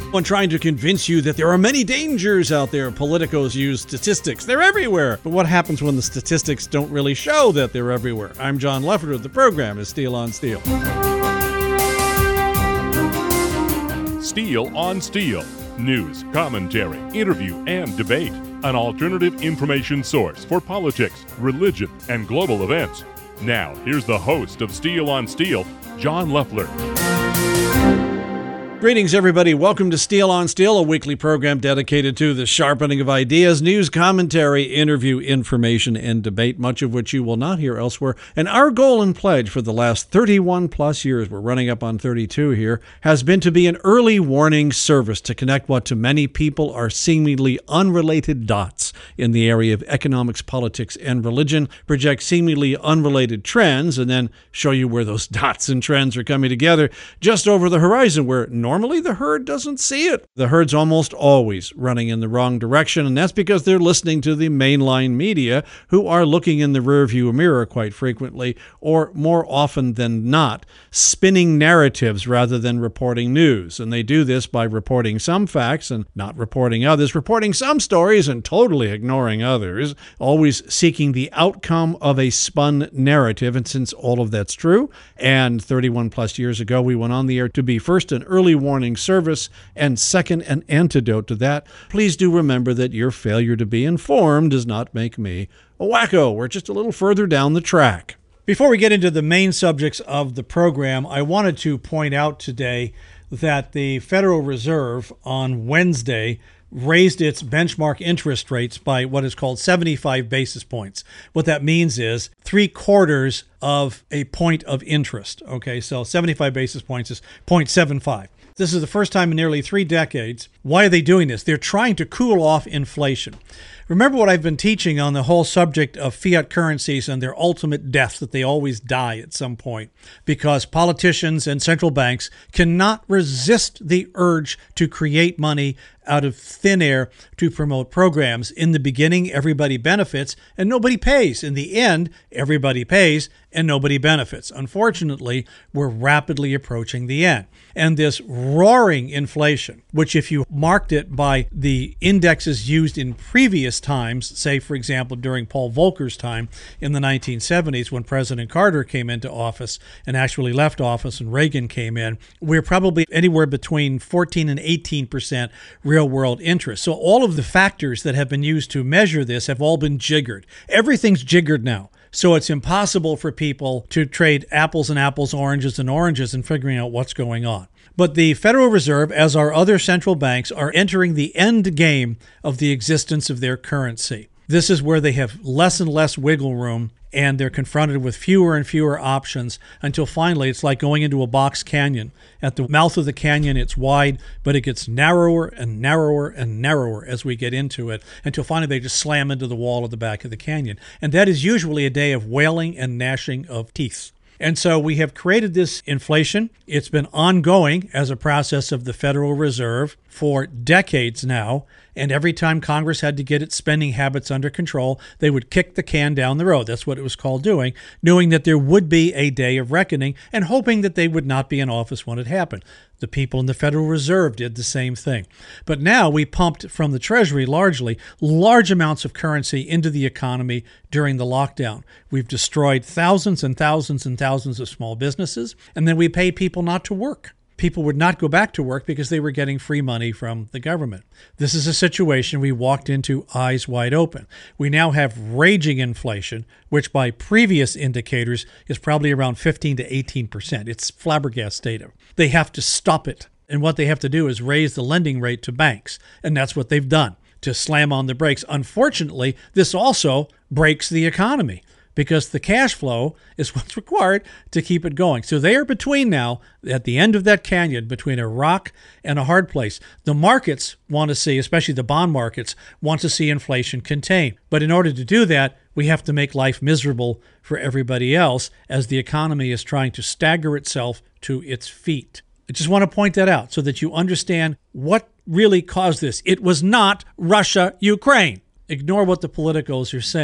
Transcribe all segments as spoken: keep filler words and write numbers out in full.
When trying to convince you that there are many dangers out there, politicos use statistics. They're everywhere. But what happens when the statistics don't really show that they're everywhere? I'm John Leffler. The program is Steel on Steel. Steel on Steel. News, commentary, interview, and debate. An alternative information source for politics, religion, and global events. Now, here's the host of Steel on Steel, John Leffler. Greetings, everybody. Welcome to Steel on Steel, a weekly program dedicated to the sharpening of ideas, news, commentary, interview, information, and debate, much of which you will not hear elsewhere. And our goal and pledge for the last thirty-one plus years, we're running up on thirty-two here, has been to be an early warning service to connect what to many people are seemingly unrelated dots in the area of economics, politics, and religion, project seemingly unrelated trends, and then show you where those dots and trends are coming together just over the horizon, where normally the herd doesn't see it. The herd's almost always running in the wrong direction, and that's because they're listening to the mainline media, who are looking in the rearview mirror quite frequently, or more often than not, spinning narratives rather than reporting news. And they do this by reporting some facts and not reporting others, reporting some stories and totally ignoring others, always seeking the outcome of a spun narrative. And since all of that's true, and thirty-one plus years ago we went on the air to be first an early warning service, and second, an antidote to that, please do remember that your failure to be informed does not make me a wacko. We're just a little further down the track. Before we get into the main subjects of the program, I wanted to point out today that the Federal Reserve on Wednesday raised its benchmark interest rates by what is called seventy-five basis points. What that means is three quarters of a point of interest. Okay, so seventy-five basis points is zero point seven five. This is the first time in nearly three decades. Why are they doing this? They're trying to cool off inflation. Remember what I've been teaching on the whole subject of fiat currencies and their ultimate death, that they always die at some point, because politicians and central banks cannot resist the urge to create money out of thin air to promote programs. In the beginning, everybody benefits and nobody pays. In the end, everybody pays and nobody benefits. Unfortunately, we're rapidly approaching the end. And this roaring inflation, which if you marked it by the indexes used in previous times, say, for example, during Paul Volcker's time in the nineteen seventies when President Carter came into office and actually left office and Reagan came in, we're probably anywhere between fourteen and eighteen percent real world interest. So all of the factors that have been used to measure this have all been jiggered. Everything's jiggered now. So it's impossible for people to trade apples and apples, oranges and oranges in figuring out what's going on. But the Federal Reserve, as are other central banks, are entering the end game of the existence of their currency. This is where they have less and less wiggle room, and they're confronted with fewer and fewer options until finally it's like going into a box canyon. At the mouth of the canyon, it's wide, but it gets narrower and narrower and narrower as we get into it, until finally they just slam into the wall at the back of the canyon. And that is usually a day of wailing and gnashing of teeth. And so we have created this inflation. It's been ongoing as a process of the Federal Reserve for decades now. And every time Congress had to get its spending habits under control, they would kick the can down the road. That's what it was called doing, knowing that there would be a day of reckoning and hoping that they would not be in office when it happened. The people in the Federal Reserve did the same thing. But now we pumped from the Treasury largely large amounts of currency into the economy during the lockdown. We've destroyed thousands and thousands and thousands of small businesses, and then we pay people not to work. People would not go back to work because they were getting free money from the government. This is a situation we walked into eyes wide open. We now have raging inflation, which by previous indicators is probably around fifteen to eighteen percent. It's flabbergasted data. They have to stop it. And what they have to do is raise the lending rate to banks. And that's what they've done, to slam on the brakes. Unfortunately, this also breaks the economy, because the cash flow is what's required to keep it going. So they are between now, at the end of that canyon, between a rock and a hard place. The markets want to see, especially the bond markets, want to see inflation contained. But in order to do that, we have to make life miserable for everybody else as the economy is trying to stagger itself to its feet. I just want to point that out so that you understand what really caused this. It was not Russia, Ukraine. Ignore what the politicos are saying.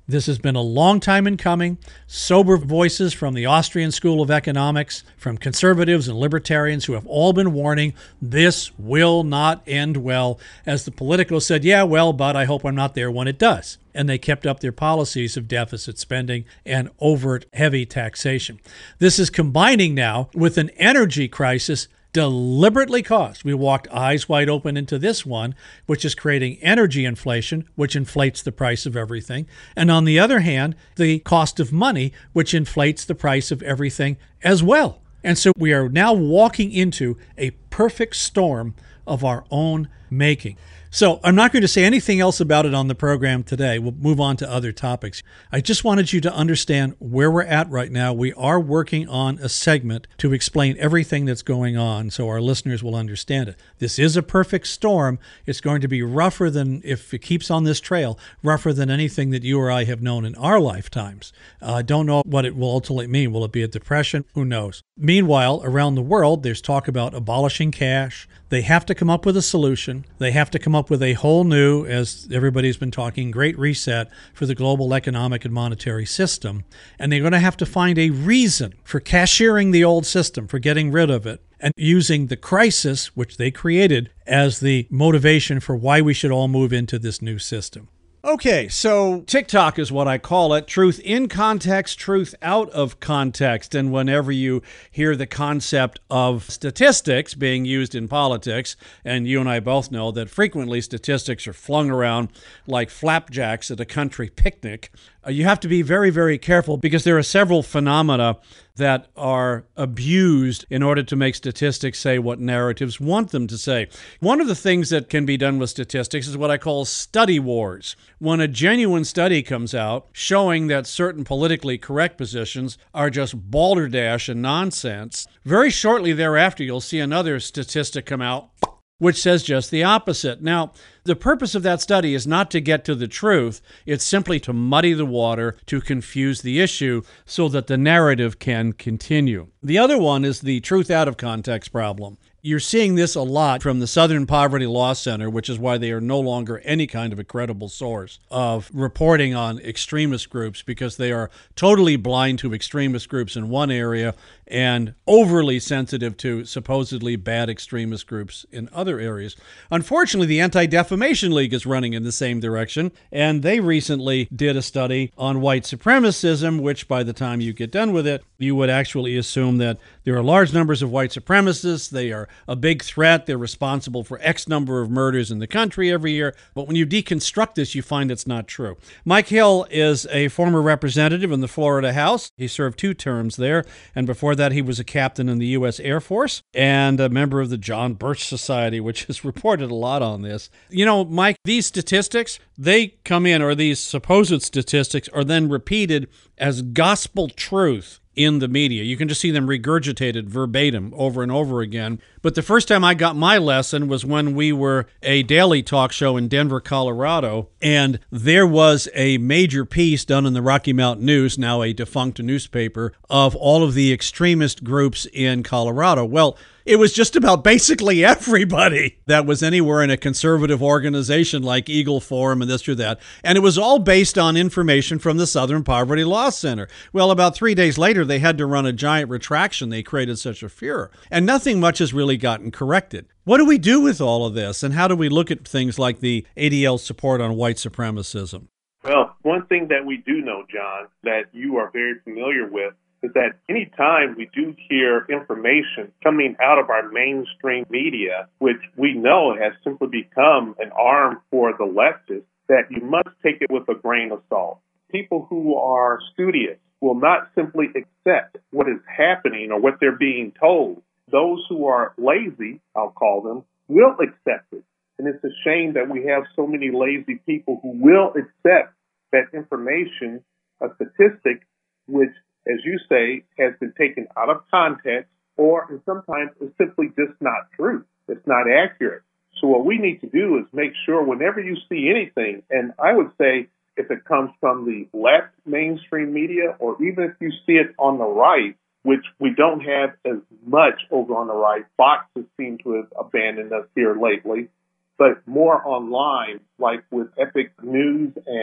This has been a long time in coming. Sober voices from the Austrian School of Economics, from conservatives and libertarians who have all been warning this will not end well. As the Politico said, yeah, well, but I hope I'm not there when it does. And they kept up their policies of deficit spending and overt heavy taxation. This is combining now with an energy crisis deliberately caused. We walked eyes wide open into this one, which is creating energy inflation, which inflates the price of everything. And on the other hand, the cost of money, which inflates the price of everything as well. And so we are now walking into a perfect storm of our own making. So I'm not going to say anything else about it on the program today. We'll move on to other topics. I just wanted you to understand where we're at right now. We are working on a segment to explain everything that's going on so our listeners will understand it. This is a perfect storm. It's going to be rougher than, if it keeps on this trail, rougher than anything that you or I have known in our lifetimes. I uh, don't know what it will ultimately mean. Will it be a depression? Who knows? Meanwhile, around the world, there's talk about abolishing cash. They have to come up with a solution. They have to come up with a whole new, as everybody's been talking, great reset for the global economic and monetary system. And they're going to have to find a reason for cashiering the old system, for getting rid of it, and using the crisis, which they created, as the motivation for why we should all move into this new system. Okay, so TikTok is what I call it. Truth in context, truth out of context. And whenever you hear the concept of statistics being used in politics, and you and I both know that frequently statistics are flung around like flapjacks at a country picnic, uh, you have to be very, very careful because there are several phenomena that are abused in order to make statistics say what narratives want them to say. One of the things that can be done with statistics is what I call study wars. When a genuine study comes out showing that certain politically correct positions are just balderdash and nonsense, very shortly thereafter you'll see another statistic come out which says just the opposite. Now, the purpose of that study is not to get to the truth. It's simply to muddy the water, to confuse the issue so that the narrative can continue. The other one is the truth out of context problem. You're seeing this a lot from the Southern Poverty Law Center, which is why they are no longer any kind of a credible source of reporting on extremist groups, because they are totally blind to extremist groups in one area and overly sensitive to supposedly bad extremist groups in other areas. Unfortunately, the Anti-Defamation League is running in the same direction, and they recently did a study on white supremacism, which by the time you get done with it, you would actually assume that there are large numbers of white supremacists. They are a big threat. They're responsible for X number of murders in the country every year. But when you deconstruct this, you find it's not true. Mike Hill is a former representative in the Florida House. He served two terms there. And before that, he was a captain in the U S Air Force and a member of the John Birch Society, which has reported a lot on this. You know, Mike, these statistics, they come in, or these supposed statistics are then repeated as gospel truth in the media. You can just see them regurgitated verbatim over and over again. But the first time I got my lesson was when we were a daily talk show in Denver, Colorado, and there was a major piece done in the Rocky Mountain News, now a defunct newspaper, of all of the extremist groups in Colorado. Well, it was just about basically everybody that was anywhere in a conservative organization like Eagle Forum and this or that. And it was all based on information from the Southern Poverty Law Center. Well, about three days later, they had to run a giant retraction. They created such a furor. And nothing much has really gotten corrected. What do we do with all of this? And how do we look at things like the A D L's support on white supremacism? Well, one thing that we do know, John, that you are very familiar with, is that any time we do hear information coming out of our mainstream media, which we know has simply become an arm for the leftists, that you must take it with a grain of salt. People who are studious will not simply accept what is happening or what they're being told. Those who are lazy, I'll call them, will accept it. And it's a shame that we have so many lazy people who will accept that information, a statistic, which, as you say, has been taken out of context, or and sometimes is simply just not true. It's not accurate. So what we need to do is make sure whenever you see anything, and I would say if it comes from the left mainstream media, or even if you see it on the right, which we don't have as much over on the right. Fox has seemed to have abandoned us here lately, but more online, like with Epic News and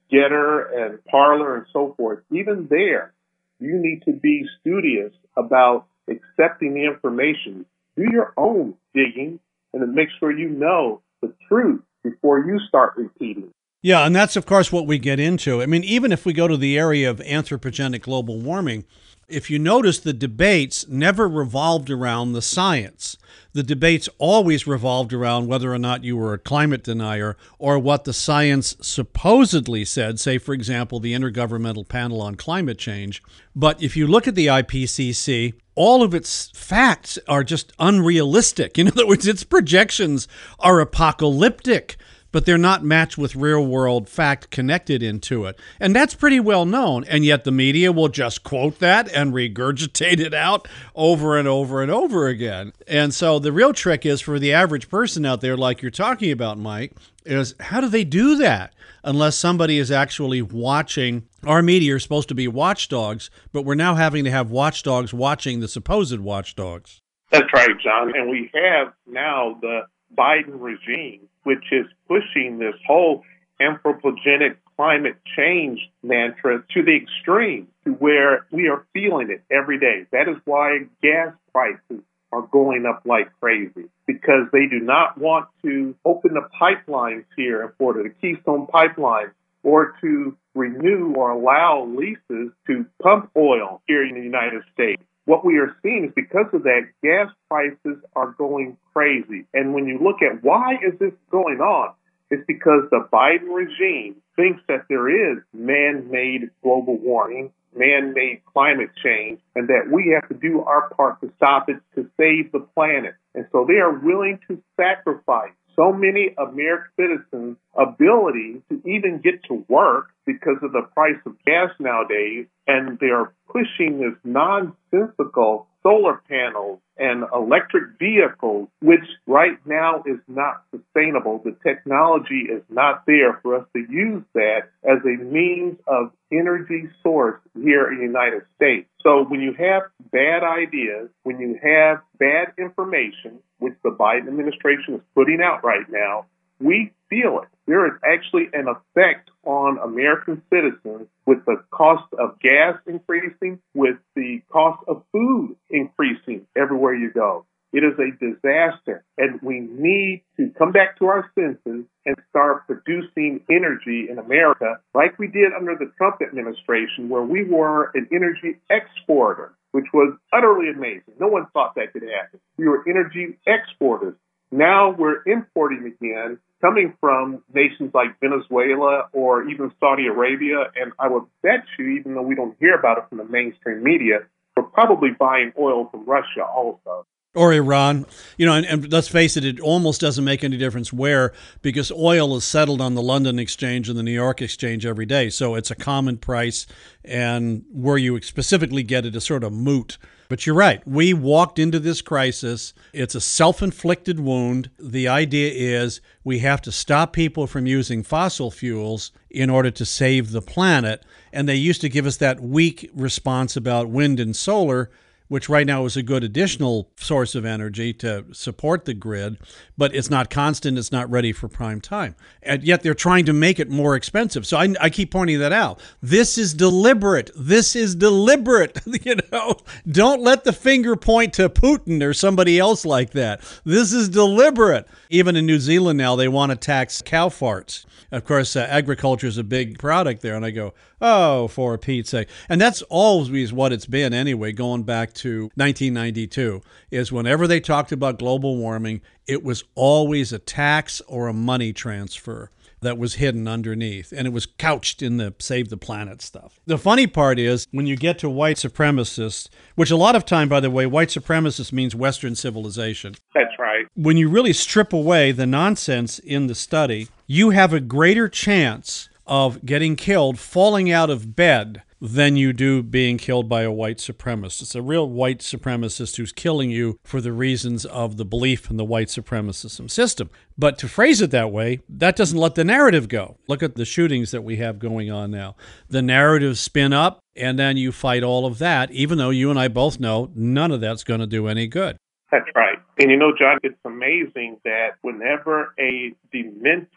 Getter and Parler and so forth, even there, you need to be studious about accepting the information. Do your own digging and then make sure you know the truth before you start repeating. Yeah, and that's, of course, what we get into. I mean, even if we go to the area of anthropogenic global warming, if you notice, the debates never revolved around the science. The debates always revolved around whether or not you were a climate denier or what the science supposedly said, say, for example, the Intergovernmental Panel on Climate Change. But if you look at the I P C C, all of its facts are just unrealistic. In other words, its projections are apocalyptic, but they're not matched with real-world fact connected into it. And that's pretty well known, and yet the media will just quote that and regurgitate it out over and over and over again. And so the real trick is for the average person out there, like you're talking about, Mike, is how do they do that unless somebody is actually watching? Our media are supposed to be watchdogs, but we're now having to have watchdogs watching the supposed watchdogs. That's right, John. And we have now the Biden regime, which is pushing this whole anthropogenic climate change mantra to the extreme, to where we are feeling it every day. That is why gas prices are going up like crazy, because they do not want to open the pipelines here in Florida, the Keystone Pipeline, or to renew or allow leases to pump oil here in the United States. What we are seeing is because of that, gas prices are going crazy. And when you look at why is this going on, it's because the Biden regime thinks that there is man-made global warming, man-made climate change, and that we have to do our part to stop it, to save the planet. And so they are willing to sacrifice so many American citizens' ability to even get to work because of the price of gas nowadays, and they are pushing this nonsensical solar panels and electric vehicles, which right now is not sustainable. The technology is not there for us to use that as a means of energy source here in the United States. So when you have bad ideas, when you have bad information, which the Biden administration is putting out right now, we feel it. There is actually an effect on American citizens with the cost of gas increasing, with the cost of food increasing everywhere you go. It is a disaster, and we need to come back to our senses and start producing energy in America like we did under the Trump administration, where we were an energy exporter, which was utterly amazing. No one thought that could happen. We were energy exporters. Now we're importing again, coming from nations like Venezuela or even Saudi Arabia. And I would bet you, even though we don't hear about it from the mainstream media, we're probably buying oil from Russia also. Or Iran. You know, and, and let's face it, it almost doesn't make any difference where, because oil is settled on the London Exchange and the New York Exchange every day. So it's a common price, and where you specifically get it is sort of moot. But you're right. We walked into this crisis. It's a self-inflicted wound. The idea is we have to stop people from using fossil fuels in order to save the planet. And they used to give us that weak response about wind and solar, which right now is a good additional source of energy to support the grid, but it's not constant, it's not ready for prime time. And yet they're trying to make it more expensive. So I, I keep pointing that out. This is deliberate. This is deliberate. You know, don't let the finger point to Putin or somebody else like that. This is deliberate. Even in New Zealand now, they want to tax cow farts. Of course, uh, agriculture is a big product there. And I go, oh, for Pete's sake. And that's always what it's been anyway, going back to nineteen ninety-two, is whenever they talked about global warming, it was always a tax or a money transfer that was hidden underneath. And it was couched in the save the planet stuff. The funny part is when you get to white supremacists, which a lot of time, by the way, white supremacist means Western civilization. That's right. When you really strip away the nonsense in the study, you have a greater chance of getting killed falling out of bed than you do being killed by a white supremacist. It's a real white supremacist who's killing you for the reasons of the belief in the white supremacism system. But to phrase it that way, that doesn't let the narrative go. Look at the shootings that we have going on now. The narratives spin up, and then you fight all of that, even though you and I both know none of that's going to do any good. That's right. And you know, John, it's amazing that whenever a demented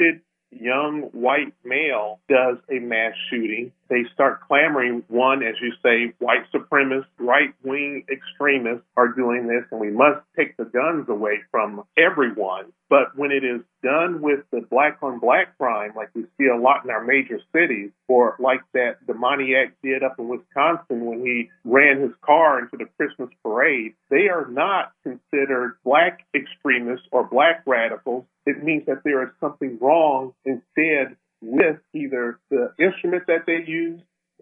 young white male does a mass shooting, they start clamoring, one, as you say, white supremacists, right-wing extremists are doing this, and we must take the guns away from everyone. But when it is done with the black-on-black crime, like we see a lot in our major cities, or like that demoniac did up in Wisconsin when he ran his car into the Christmas parade, they are not considered black extremists or black radicals. It means that there is something wrong instead with either the instrument that they use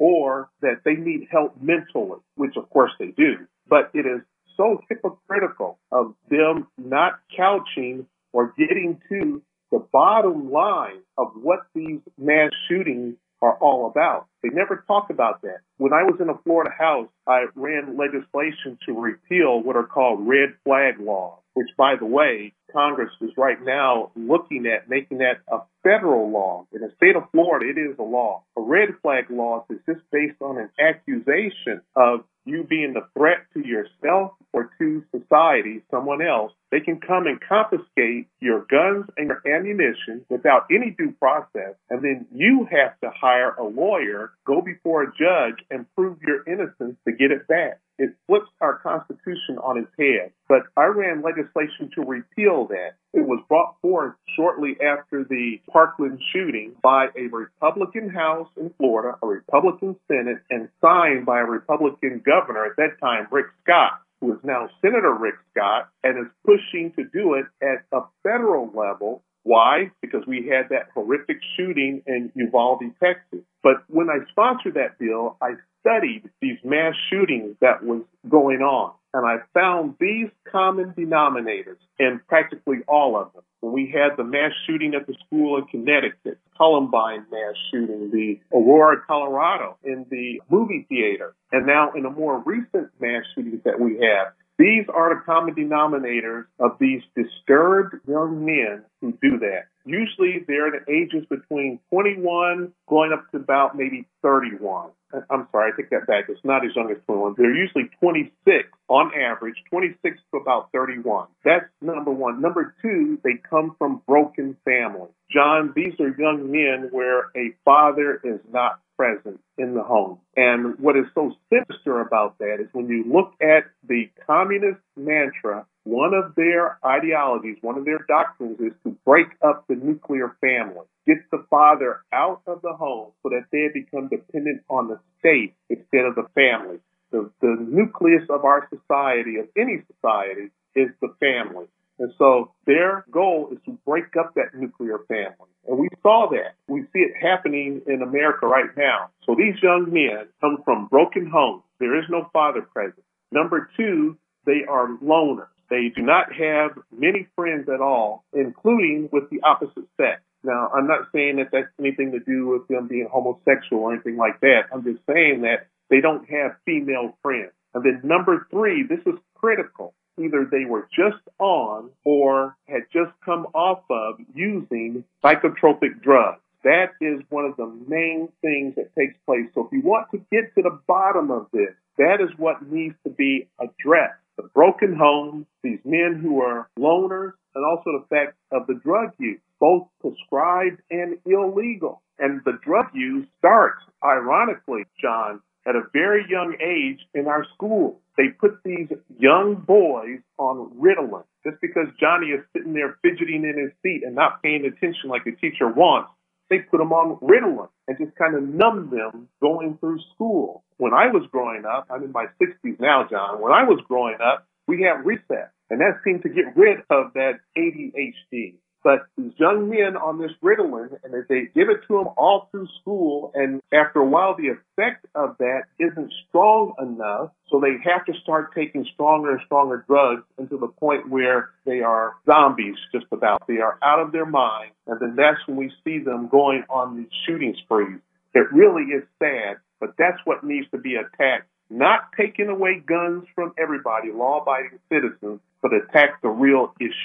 or that they need help mentally, which of course they do. But it is so hypocritical of them not couching or getting to the bottom line of what these mass shootings are all about. They never talk about that. When I was in a Florida House, I ran legislation to repeal what are called red flag laws, which, by the way, Congress is right now looking at making that a federal law. In the state of Florida, it is a law. A red flag law is just based on an accusation of you being a threat to yourself or to society, someone else. They can come and confiscate your guns and your ammunition without any due process, and then you have to hire a lawyer, go before a judge, and prove your innocence to get it back. It flips our Constitution on its head. But I ran legislation to repeal that. It was brought forth shortly after the Parkland shooting by a Republican House in Florida, a Republican Senate, and signed by a Republican governor at that time, Rick Scott, who is now Senator Rick Scott, and is pushing to do it at a federal level. Why? Because we had that horrific shooting in Uvalde, Texas. But when I sponsored that bill, I studied these mass shootings that was going on, and I found these common denominators in practically all of them. When we had the mass shooting at the school in Connecticut, Columbine mass shooting, the Aurora, Colorado, in the movie theater, and now in the more recent mass shootings that we have, these are the common denominators of these disturbed young men who do that. Usually they're the ages between twenty-one going up to about maybe thirty-one. I'm sorry, I take that back. It's not as young as twenty-one. They're usually twenty-six on average, twenty-six to about thirty-one. That's number one. Number two, they come from broken families. John, these are young men where a father is not present in the home. And what is so sinister about that is when you look at the communist mantra, one of their ideologies, one of their doctrines is to break up the nuclear family, get the father out of the home so that they become dependent on the state instead of the family. The, the nucleus of our society, of any society, is the family. And so their goal is to break up that nuclear family. And we saw that. We see it happening in America right now. So these young men come from broken homes. There is no father present. Number two, they are loners. They do not have many friends at all, including with the opposite sex. Now, I'm not saying that that's anything to do with them being homosexual or anything like that. I'm just saying that they don't have female friends. And then number three, this is critical. Either they were just on or had just come off of using psychotropic drugs. That is one of the main things that takes place. So if you want to get to the bottom of this, that is what needs to be addressed. The broken homes, these men who are loners, and also the fact of the drug use, both prescribed and illegal. And the drug use starts, ironically, John, at a very young age in our schools. They put these young boys on Ritalin. Just because Johnny is sitting there fidgeting in his seat and not paying attention like the teacher wants, they put them on Ritalin and just kind of numb them going through school. When I was growing up, I'm in my sixties now, John. When I was growing up, we had recess, and that seemed to get rid of that A D H D. But these young men on this Ritalin, and if they give it to them all through school, and after a while, the effect of that isn't strong enough, so they have to start taking stronger and stronger drugs until the point where they are zombies, just about. They are out of their mind, and then that's when we see them going on these shooting sprees. It really is sad, but that's what needs to be attacked. Not taking away guns from everybody, law-abiding citizens, but attack the real issue.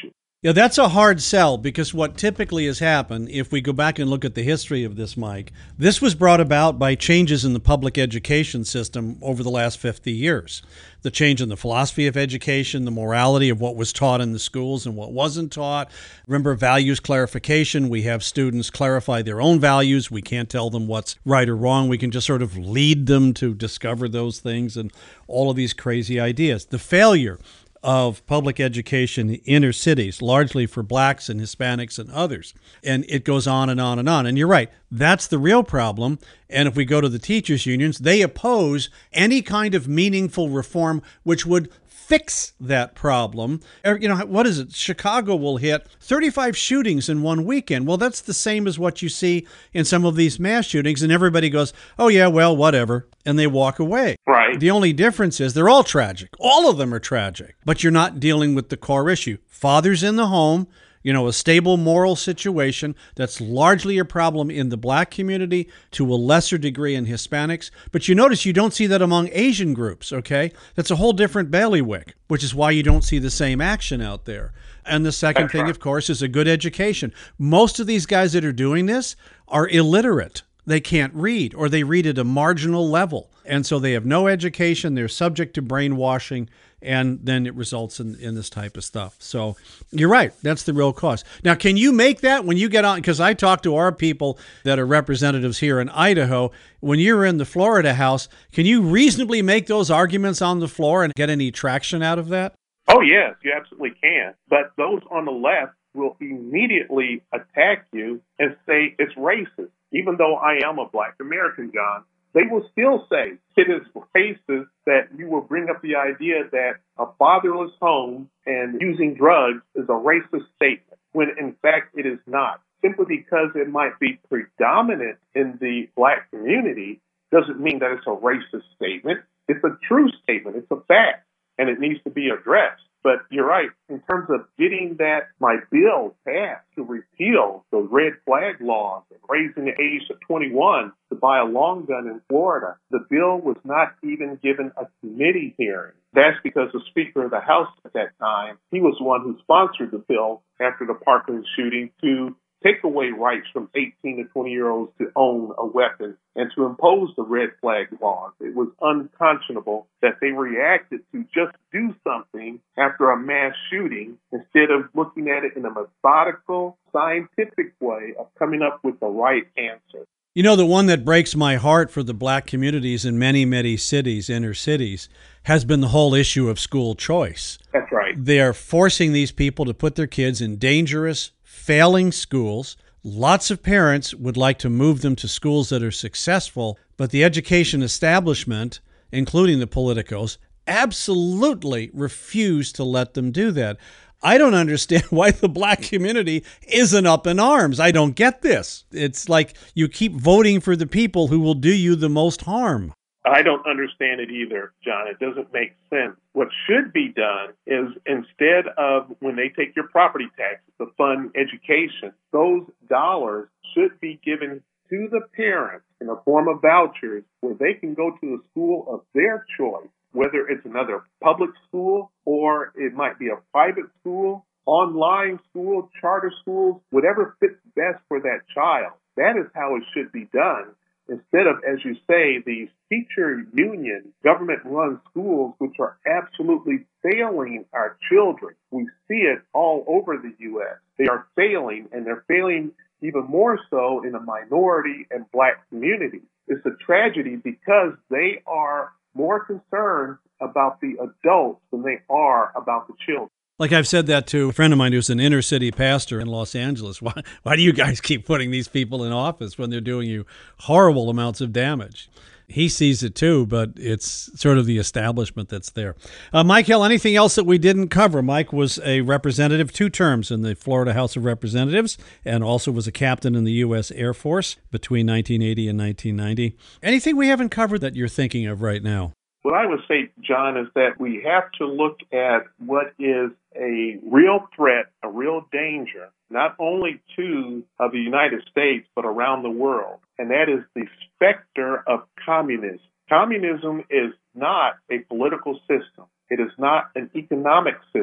Yeah, that's a hard sell because what typically has happened, if we go back and look at the history of this, Mike, this was brought about by changes in the public education system over the last fifty years. The change in the philosophy of education, the morality of what was taught in the schools and what wasn't taught. Remember, values clarification. We have students clarify their own values. We can't tell them what's right or wrong. We can just sort of lead them to discover those things and all of these crazy ideas. The failure of public education in inner cities, largely for blacks and Hispanics and others. And it goes on and on and on. And you're right, that's the real problem. And if we go to the teachers' unions, they oppose any kind of meaningful reform which would fix that problem. You know, what is it? Chicago will hit thirty-five shootings in one weekend. Well, that's the same as what you see in some of these mass shootings, and everybody goes, oh, yeah, well, whatever, and they walk away. Right. The only difference is they're all tragic. All of them are tragic, but you're not dealing with the core issue. Fathers in the home, you know, a stable moral situation. That's largely a problem in the black community, to a lesser degree in Hispanics. But you notice you don't see that among Asian groups, okay? That's a whole different bailiwick, which is why you don't see the same action out there. And the second thing, of course, is a good education. Most of these guys that are doing this are illiterate. They can't read, or they read at a marginal level. And so they have no education. They're subject to brainwashing, and then it results in, in this type of stuff. So you're right. That's the real cause. Now, can you make that when you get on? Because I talk to our people that are representatives here in Idaho. When you're in the Florida House, can you reasonably make those arguments on the floor and get any traction out of that? Oh, yes, you absolutely can. But those on the left will immediately attack you and say it's racist. Even though I am a black American, John, they will still say it is racist that you will bring up the idea that a fatherless home and using drugs is a racist statement, when in fact it is not. Simply because it might be predominant in the black community doesn't mean that it's a racist statement. It's a true statement. It's a fact, and it needs to be addressed. But you're right. In terms of getting that, my bill passed to repeal the red flag laws and raising the age to twenty-one to buy a long gun in Florida, the bill was not even given a committee hearing. That's because the Speaker of the House at that time, he was the one who sponsored the bill after the Parkland shooting to take away rights from eighteen to twenty-year-olds to own a weapon and to impose the red flag laws. It was unconscionable that they reacted to just do something after a mass shooting instead of looking at it in a methodical, scientific way of coming up with the right answer. You know, the one that breaks my heart for the black communities in many, many cities, inner cities, has been the whole issue of school choice. That's right. They are forcing these people to put their kids in dangerous, failing schools. Lots of parents would like to move them to schools that are successful, but the education establishment, including the politicos, absolutely refuse to let them do that. I don't understand why the black community isn't up in arms. I don't get this. It's like you keep voting for the people who will do you the most harm. I don't understand it either, John. It doesn't make sense. What should be done is instead of when they take your property taxes to fund education, those dollars should be given to the parents in the form of vouchers where they can go to the school of their choice, whether it's another public school or it might be a private school, online school, charter schools, whatever fits best for that child. That is how it should be done. Instead of, as you say, these teacher union, government-run schools, which are absolutely failing our children. We see it all over the U S. They are failing, and they're failing even more so in the minority and black communities. It's a tragedy because they are more concerned about the adults than they are about the children. Like I've said that to a friend of mine who's an inner city pastor in Los Angeles. Why, why do you guys keep putting these people in office when they're doing you horrible amounts of damage? He sees it too, but it's sort of the establishment that's there. Uh, Mike Hill, anything else that we didn't cover? Mike was a representative, two terms in the Florida House of Representatives, and also was a captain in the U S Air Force between nineteen eighty and nineteen ninety. Anything we haven't covered that you're thinking of right now? What I would say, John, is that we have to look at what is a real threat, a real danger, not only to uh, the United States, but around the world, and that is the specter of communism. Communism is not a political system. It is not an economic system.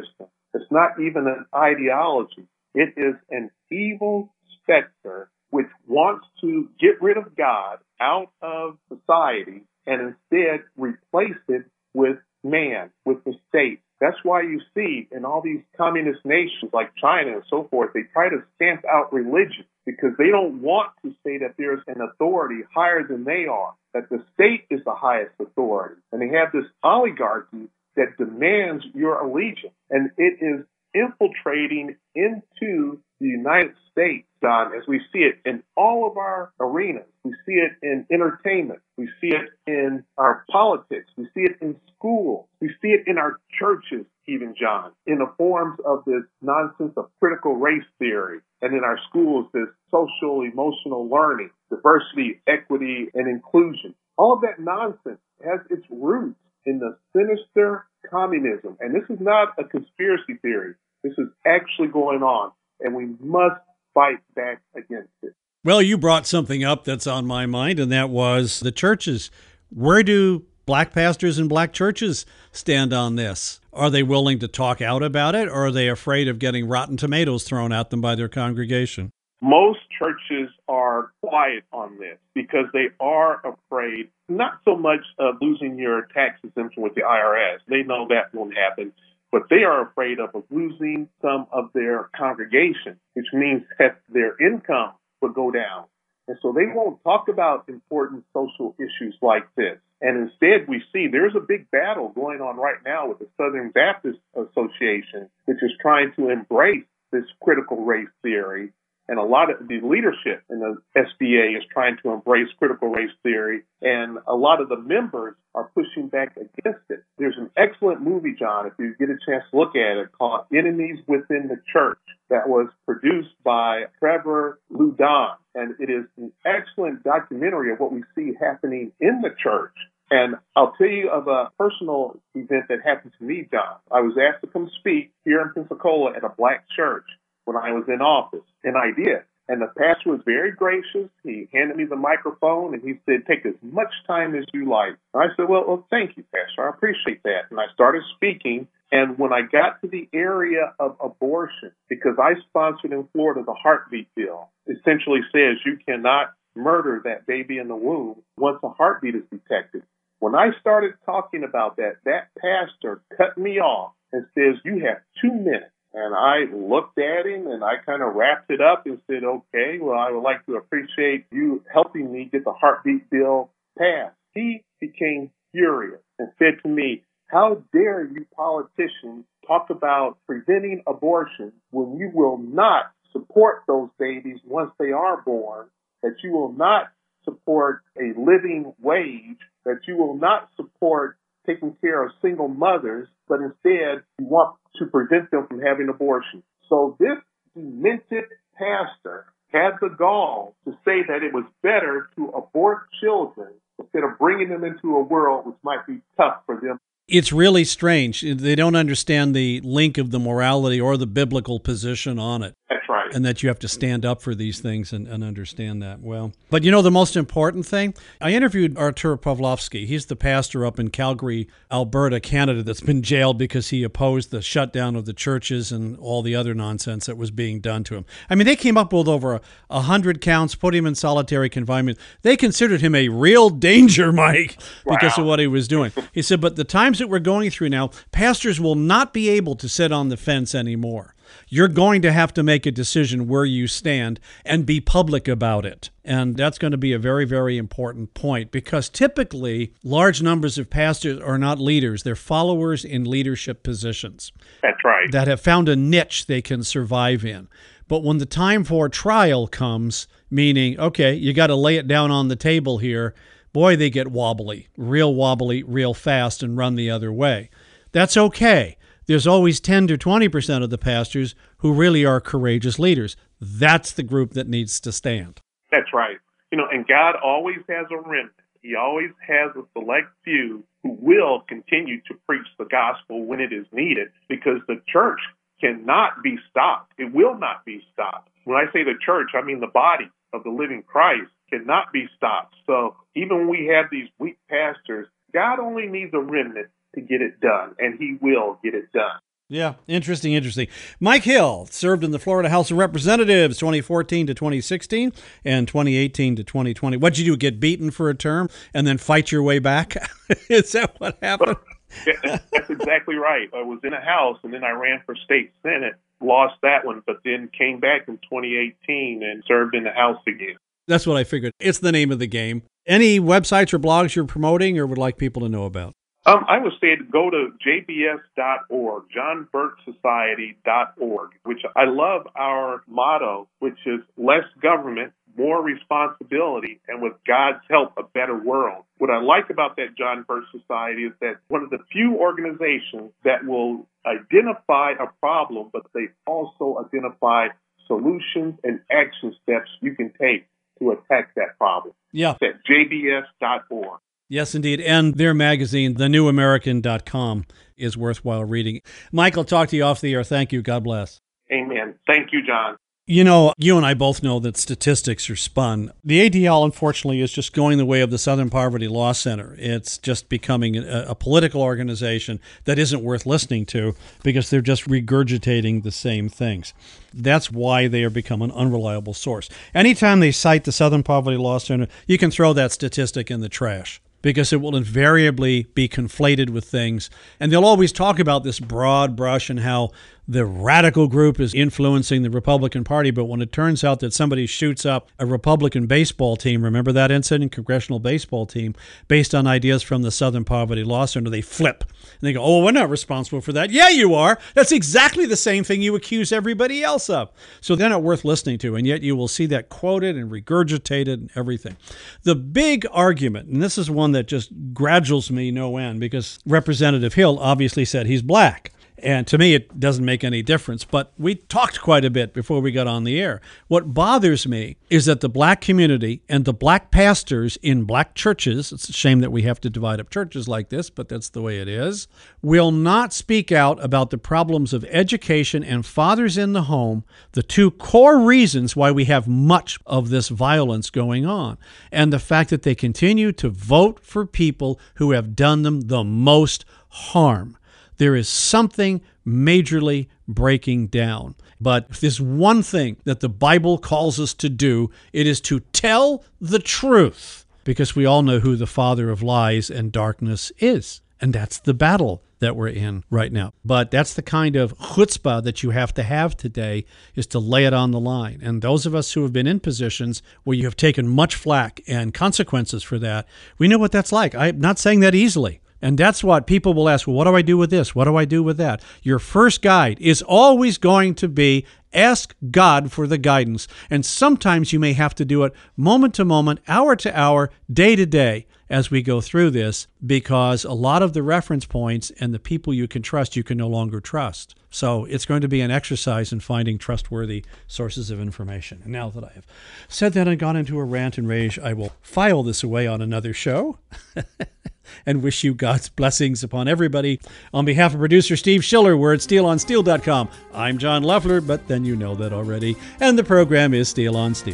It's not even an ideology. It is an evil specter which wants to get rid of God out of society and instead replace it with man, with the state. That's why you see in all these communist nations like China and so forth, they try to stamp out religion because they don't want to say that there's an authority higher than they are, that the state is the highest authority. And they have this oligarchy that demands your allegiance. And it is infiltrating into the United States, John, as we see it in all of our arenas. We see it in entertainment. We see it in our politics. We see it in schools. We see it in our churches, even, John, in the forms of this nonsense of critical race theory. And in our schools, this social, emotional learning, diversity, equity, and inclusion. All of that nonsense has its roots in the sinister communism. And this is not a conspiracy theory. This is actually going on, and we must fight back against it. Well, you brought something up that's on my mind, and that was the churches. Where do black pastors and black churches stand on this? Are they willing to talk out about it, or are they afraid of getting rotten tomatoes thrown at them by their congregation? Most churches are quiet on this because they are afraid, not so much of losing your tax exemption with the I R S. They know that won't happen. But they are afraid of losing some of their congregation, which means that their income will go down. And so they won't talk about important social issues like this. And instead, we see there's a big battle going on right now with the Southern Baptist Association, which is trying to embrace this critical race theory. And a lot of the leadership in the S B A is trying to embrace critical race theory, and a lot of the members are pushing back against it. There's an excellent movie, John, if you get a chance to look at it, called Enemies Within the Church, that was produced by Trevor Loudon. And it is an excellent documentary of what we see happening in the church. And I'll tell you of a personal event that happened to me, John. I was asked to come speak here in Pensacola at a black church when I was in office, and I did. And the pastor was very gracious. He handed me the microphone, and he said, take as much time as you like. And I said, well, well, thank you, Pastor. I appreciate that. And I started speaking, and when I got to the area of abortion, because I sponsored in Florida the heartbeat bill, essentially says you cannot murder that baby in the womb once a heartbeat is detected. When I started talking about that, that pastor cut me off and says, you have two minutes. And I looked at him and I kind of wrapped it up and said, okay, well, I would like to appreciate you helping me get the heartbeat bill passed. He became furious and said to me, how dare you politicians talk about preventing abortion when you will not support those babies once they are born, that you will not support a living wage, that you will not support taking care of single mothers, but instead you want to prevent them from having abortion. So this demented pastor had the gall to say that it was better to abort children instead of bringing them into a world which might be tough for them. It's really strange. They don't understand the link of the morality or the biblical position on it. That's right. And that you have to stand up for these things and, and understand that well. But you know, the most important thing, I interviewed Artur Pawlowski. He's the pastor up in Calgary, Alberta, Canada, that's been jailed because he opposed the shutdown of the churches and all the other nonsense that was being done to him. I mean, they came up with over a, a hundred counts, put him in solitary confinement. They considered him a real danger, Mike, wow. because of what he was doing. He said, but the times that we're going through now, pastors will not be able to sit on the fence anymore. You're going to have to make a decision where you stand and be public about it. And that's going to be a very, very important point because typically large numbers of pastors are not leaders. They're followers in leadership positions. That's right. That have found a niche they can survive in. But when the time for trial comes, meaning, okay, you got to lay it down on the table here, boy, they get wobbly, real wobbly, real fast and run the other way. That's okay. There's always ten to twenty percent of the pastors who really are courageous leaders. That's the group that needs to stand. That's right. You know, and God always has a remnant. He always has a select few who will continue to preach the gospel when it is needed because the church cannot be stopped. It will not be stopped. When I say the church, I mean the body of the living Christ cannot be stopped. So even when we have these weak pastors, God only needs a remnant to get it done, and he will get it done. Yeah, interesting, interesting. Mike Hill served in the Florida House of Representatives twenty fourteen to twenty sixteen and twenty eighteen to twenty twenty. What'd you do, get beaten for a term and then fight your way back? Is that what happened? Yeah, that's exactly right. I was in the House, and then I ran for state Senate, lost that one, but then came back in twenty eighteen and served in the House again. That's what I figured. It's the name of the game. Any websites or blogs you're promoting or would like people to know about? Um, I would say to go to j b s dot org, john burt society dot org, which I love our motto, which is less government, more responsibility, and with God's help, a better world. What I like about that John Burt Society is that one of the few organizations that will identify a problem, but they also identify solutions and action steps you can take to attack that problem. Yeah. It's at j b s dot org. Yes, indeed. And their magazine, the new american dot com, is worthwhile reading. Michael, talk to you off the air. Thank you. God bless. Amen. Thank you, John. You know, you and I both know that statistics are spun. The A D L, unfortunately, is just going the way of the Southern Poverty Law Center. It's just becoming a, a political organization that isn't worth listening to because they're just regurgitating the same things. That's why they have become an unreliable source. Anytime they cite the Southern Poverty Law Center, you can throw that statistic in the trash, because it will invariably be conflated with things. And they'll always talk about this broad brush and how the radical group is influencing the Republican Party. But when it turns out that somebody shoots up a Republican baseball team, remember that incident, congressional baseball team, based on ideas from the Southern Poverty Law Center, they flip. And they go, oh, we're not responsible for that. Yeah, you are. That's exactly the same thing you accuse everybody else of. So they're not worth listening to. And yet you will see that quoted and regurgitated and everything. The big argument, and this is one that just graduals me no end, because Representative Hill obviously said he's black. And to me, it doesn't make any difference. But we talked quite a bit before we got on the air. What bothers me is that the black community and the black pastors in black churches, it's a shame that we have to divide up churches like this, but that's the way it is, will not speak out about the problems of education and fathers in the home, the two core reasons why we have much of this violence going on, and the fact that they continue to vote for people who have done them the most harm. There is something majorly breaking down. But if there's one thing that the Bible calls us to do, it is to tell the truth, because we all know who the father of lies and darkness is. And that's the battle that we're in right now. But that's the kind of chutzpah that you have to have today, is to lay it on the line. And those of us who have been in positions where you have taken much flack and consequences for that, we know what that's like. I'm not saying that easily. And that's what people will ask, well, what do I do with this? What do I do with that? Your first guide is always going to be ask God for the guidance. And sometimes you may have to do it moment to moment, hour to hour, day to day as we go through this, because a lot of the reference points and the people you can trust, you can no longer trust. So it's going to be an exercise in finding trustworthy sources of information. And now that I have said that and gone into a rant and rage, I will file this away on another show and wish you God's blessings upon everybody. On behalf of producer Steve Schiller, we're at steel on steel dot com. I'm John Loeffler, but then you know that already. And the program is Steel on Steel.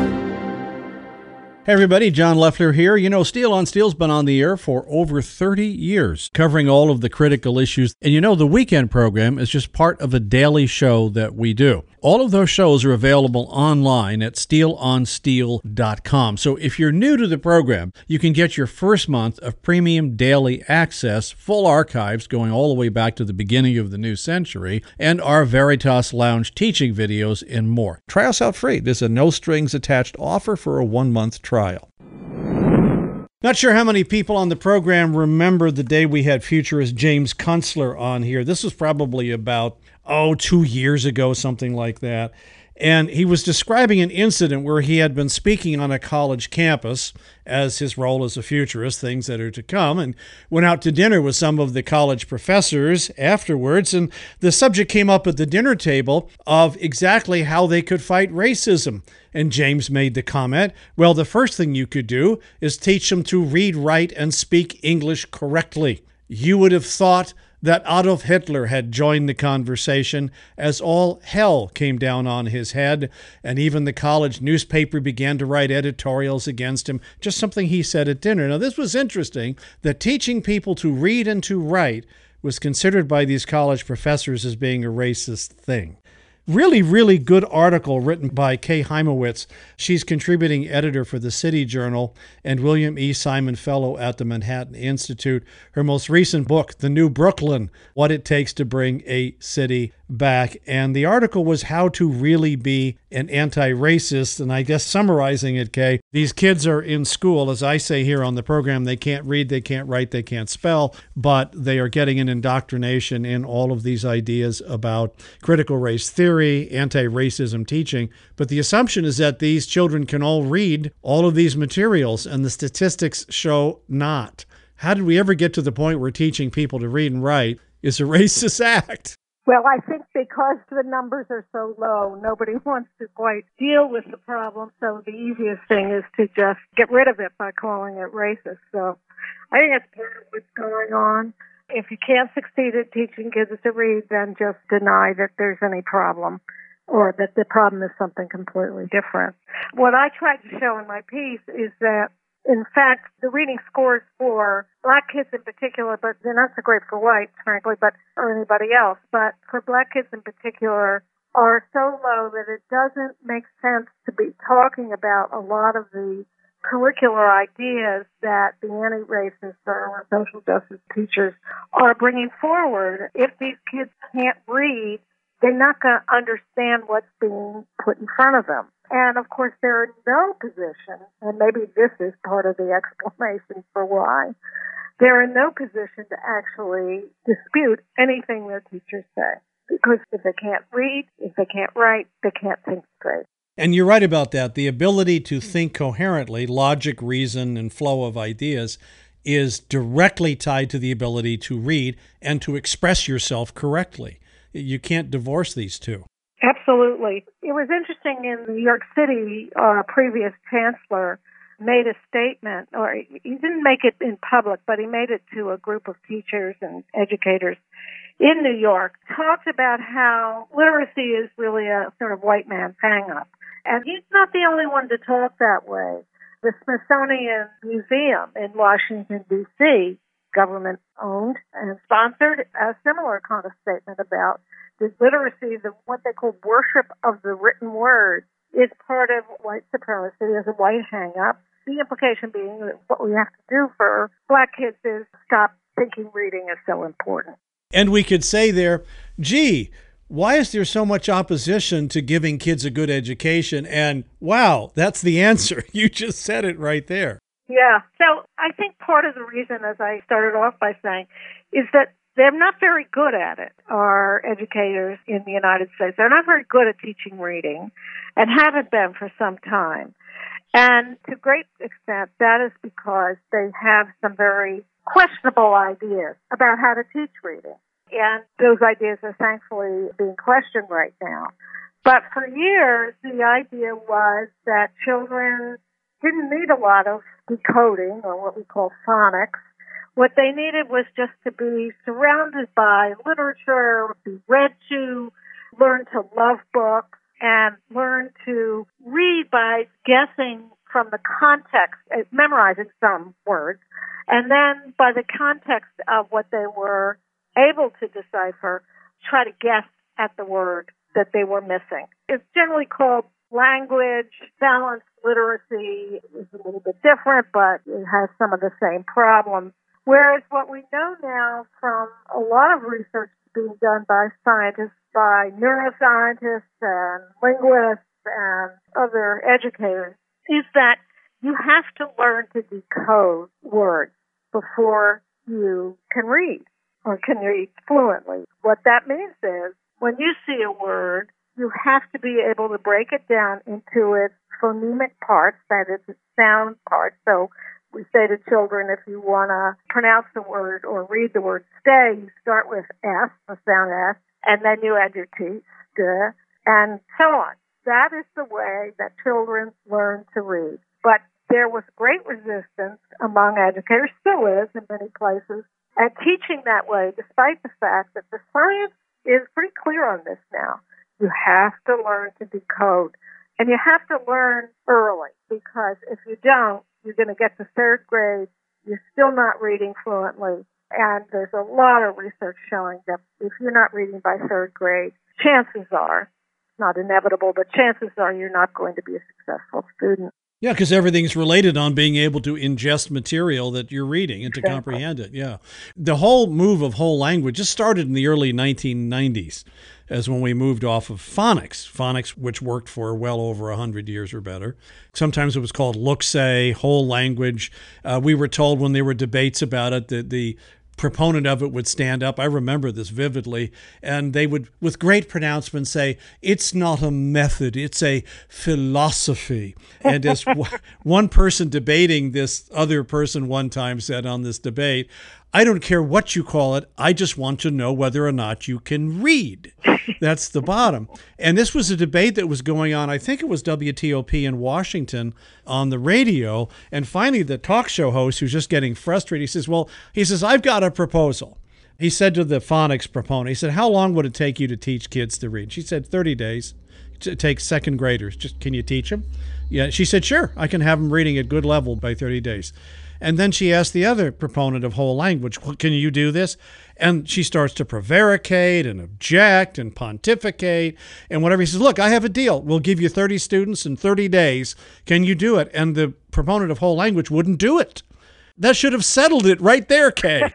Hey everybody, John Loeffler here. You know, Steel on Steel's been on the air for over thirty years, covering all of the critical issues. And you know, the weekend program is just part of a daily show that we do. All of those shows are available online at steel on steel dot com. So if you're new to the program, you can get your first month of premium daily access, full archives going all the way back to the beginning of the new century, and our Veritas Lounge teaching videos and more. Try us out free. There's a no-strings-attached offer for a one-month trial. Not sure how many people on the program remember the day we had futurist James Kunstler on here. This was probably about, oh, two years ago, something like that. And he was describing an incident where he had been speaking on a college campus as his role as a futurist, things that are to come, and went out to dinner with some of the college professors afterwards. And the subject came up at the dinner table of exactly how they could fight racism. And James made the comment, well, the first thing you could do is teach them to read, write, and speak English correctly. You would have thought that Adolf Hitler had joined the conversation as all hell came down on his head, and even the college newspaper began to write editorials against him, just something he said at dinner. Now, this was interesting, that teaching people to read and to write was considered by these college professors as being a racist thing. Really, really good article written by Kay Heimowitz. She's contributing editor for the City Journal and William E. Simon Fellow at the Manhattan Institute. Her most recent book, The New Brooklyn, What It Takes to Bring a City Back. And the article was How to Really Be an Anti-Racist. And I guess summarizing it, Kay, these kids are in school. As I say here on the program, they can't read, they can't write, they can't spell, but they are getting an indoctrination in all of these ideas about critical race theory, anti-racism teaching. But the assumption is that these children can all read all of these materials, and the statistics show not. How did we ever get to the point where teaching people to read and write is a racist act? Well, I think because the numbers are so low, nobody wants to quite deal with the problem. So the easiest thing is to just get rid of it by calling it racist. So I think that's part of what's going on. If you can't succeed at teaching kids to read, then just deny that there's any problem or that the problem is something completely different. What I tried to show in my piece is that, in fact, the reading scores for black kids in particular, but they're not so great for whites, frankly, but or anybody else, but for black kids in particular, are so low that it doesn't make sense to be talking about a lot of the curricular ideas that the anti-racist or social justice teachers are bringing forward. If these kids can't read, they're not going to understand what's being put in front of them. And, of course, they're in no position, and maybe this is part of the explanation for why, they're in no position to actually dispute anything their teachers say. Because if they can't read, if they can't write, they can't think straight. And you're right about that. The ability to think coherently, logic, reason, and flow of ideas is directly tied to the ability to read and to express yourself correctly. You can't divorce these two. Absolutely. It was interesting in New York City, our previous chancellor made a statement, or he didn't make it in public, but he made it to a group of teachers and educators in New York, talked about how literacy is really a sort of white man's hang-up. And he's not the only one to talk that way. The Smithsonian Museum in Washington, D C, government-owned and sponsored, a similar kind of statement about the literacy, the what they call worship of the written word, is part of white supremacy as a white hang-up. The implication being that what we have to do for black kids is stop thinking reading is so important. And we could say there, gee, why is there so much opposition to giving kids a good education? And wow, that's the answer. You just said it right there. Yeah. So I think part of the reason, as I started off by saying, is that they're not very good at it, our educators in the United States. They're not very good at teaching reading and haven't been for some time. And to a great extent, that is because they have some very questionable ideas about how to teach reading. And those ideas are thankfully being questioned right now. But for years, the idea was that children didn't need a lot of decoding, or what we call phonics. What they needed was just to be surrounded by literature, be read to, learn to love books, and learn to read by guessing from the context, memorizing some words, and then by the context of what they were able to decipher, try to guess at the word that they were missing. It's generally called language balanced literacy. It's a little bit different, but it has some of the same problems. Whereas what we know now from a lot of research being done by scientists, by neuroscientists and linguists and other educators, is that you have to learn to decode words before you can read or can read fluently. What that means is when you see a word, you have to be able to break it down into its phonemic parts, that is, its sound parts. So we say to children, if you want to pronounce the word or read the word stay, you start with S, the sound S, and then you add your T, st, and so on. That is the way that children learn to read. But there was great resistance among educators, still is in many places, at teaching that way, despite the fact that the science is pretty clear on this now. You have to learn to decode. And you have to learn early, because if you don't, you're going to get to third grade, you're still not reading fluently, And there's a lot of research showing that if you're not reading by third grade, chances are, not inevitable, but chances are you're not going to be a successful student. Yeah, because everything's related on being able to ingest material that you're reading and to Exactly. comprehend it. Yeah. The whole move of whole language just started in the early nineteen nineties, as when we moved off of phonics, phonics which worked for well over one hundred years or better. Sometimes it was called look-say, whole language. Uh, we were told when there were debates about it that the proponent of it would stand up. I remember this vividly. And they would, with great pronouncement, say, it's not a method, it's a philosophy. And as w- one person debating this other person one time said on this debate, I don't care what you call it. I just want to know whether or not you can read. That's the bottom. And this was a debate that was going on, I think it was W T O P in Washington on the radio. And finally, the talk show host, who's just getting frustrated, he says, well, he says, I've got a proposal. He said to the phonics proponent, he said, how long would it take you to teach kids to read? She said, thirty days. It takes second graders. Just, can you teach them? Yeah. She said, sure, I can have them reading at good level by thirty days. And then she asked the other proponent of whole language, well, can you do this? And she starts to prevaricate and object and pontificate and whatever. He says, look, I have a deal. We'll give you thirty students in thirty days. Can you do it? And the proponent of whole language wouldn't do it. That should have settled it right there, Kay.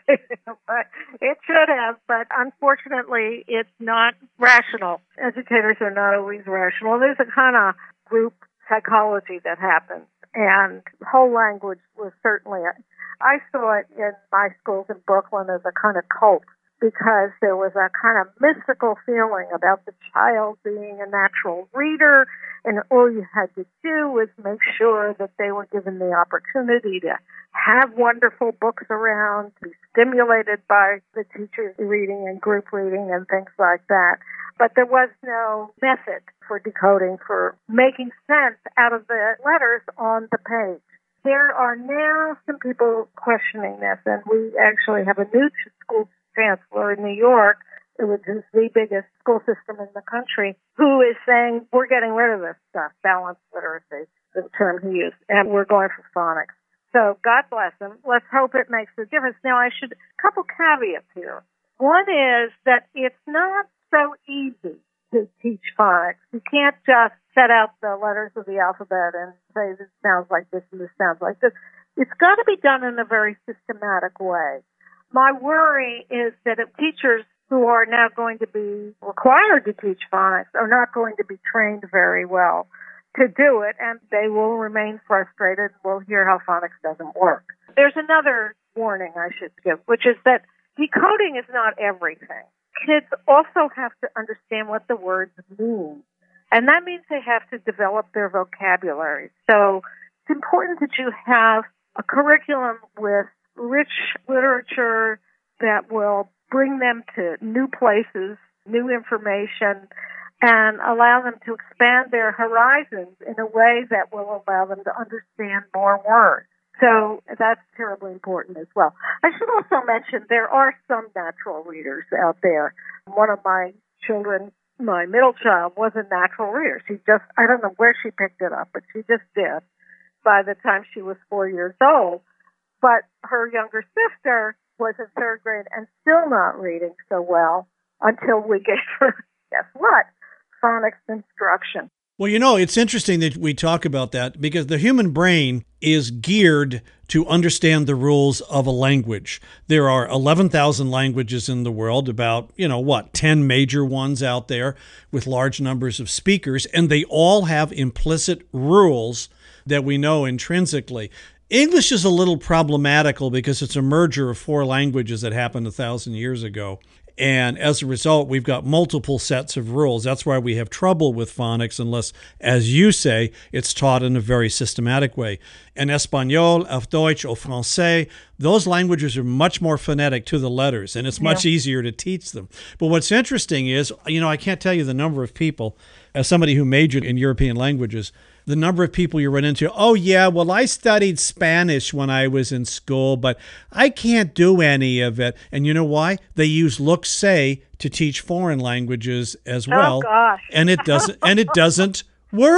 It should have, but unfortunately, it's not rational. Educators are not always rational. There's a kind of group psychology that happens. And whole language was certainly, a, I saw it in my schools in Brooklyn as a kind of cult, because there was a kind of mystical feeling about the child being a natural reader, and all you had to do was make sure that they were given the opportunity to have wonderful books around, to be stimulated by the teachers reading and group reading and things like that. But there was no method for decoding, for making sense out of the letters on the page. There are now some people questioning this, and we actually have a new school chancellor in New York, which is the biggest school system in the country, who is saying, we're getting rid of this stuff, balanced literacy, the term he used, and we're going for phonics. So God bless him. Let's hope it makes a difference. Now, I should, a couple caveats here. One is that it's not so easy to teach phonics. You can't just set out the letters of the alphabet and say this sounds like this and this sounds like this. It's got to be done in a very systematic way. My worry is that if teachers who are now going to be required to teach phonics are not going to be trained very well to do it, and they will remain frustrated and will hear how phonics doesn't work. There's another warning I should give, which is that decoding is not everything. Kids also have to understand what the words mean, and that means they have to develop their vocabulary. So it's important that you have a curriculum with rich literature that will bring them to new places, new information, and allow them to expand their horizons in a way that will allow them to understand more words. So that's terribly important as well. I should also mention there are some natural readers out there. One of my children, my middle child, was a natural reader. She just, I don't know where she picked it up, but she just did by the time she was four years old. But her younger sister was in third grade and still not reading so well until we gave her, guess what, phonics instruction. Well, you know, it's interesting that we talk about that because the human brain is geared to understand the rules of a language. There are eleven thousand languages in the world, about, you know, what, ten major ones out there with large numbers of speakers, and they all have implicit rules that we know intrinsically. English is a little problematical because it's a merger of four languages that happened a thousand years ago. And as a result, we've got multiple sets of rules. That's why we have trouble with phonics unless, as you say, it's taught in a very systematic way. In Espanol, auf Deutsch, au Français, those languages are much more phonetic to the letters, and it's much yeah. easier to teach them. But what's interesting is, you know, I can't tell you the number of people, as somebody who majored in European languages, the number of people you run into, oh, yeah, well, I studied Spanish when I was in school, but I can't do any of it. And you know why? They use look-say to teach foreign languages as well. Oh, gosh. And it doesn't and it doesn't work.